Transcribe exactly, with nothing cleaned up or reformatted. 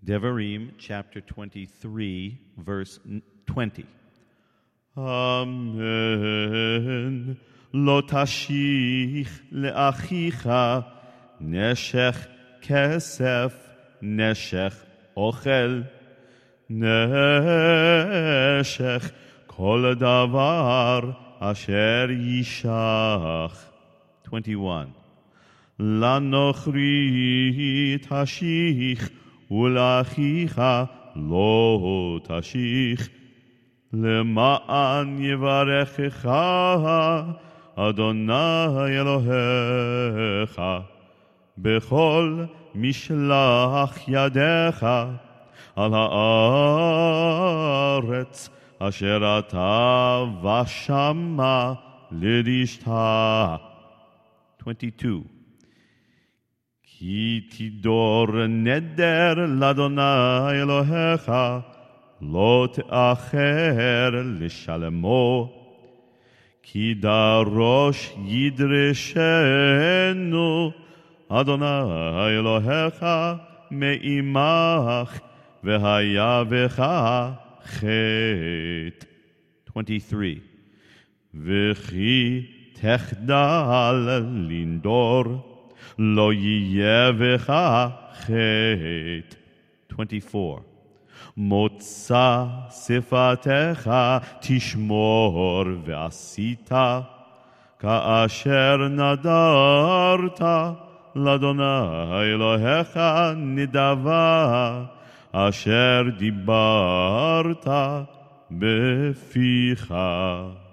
Devarim chapter twenty-three, verse twenty. Amen. Lo tashich le'achicha neshech kesef neshech ochel neshech kol davar asher yishach. twenty-one. Lanochri tashich ולאחיך לא תשיך למען יברכך אדוני אלוהיך בכל משלח ידיך על הארץ אשר אתה ושמה לרשתה. twenty-two. כי תדור נדר לאדוני אלוהיך, לא תאחר לשלמו, כי דרוש ידרשנו אדוני אלוהיך מעמך, והיה בך חטא. twenty-three. וכי תחדל לנדור, לא יהיה בך חטא. twenty-four. מוצא שפתיך תשמור ועשית, כאשר נדרת לאדוני אלוהיך נדבה, אשר דיברת בפיך.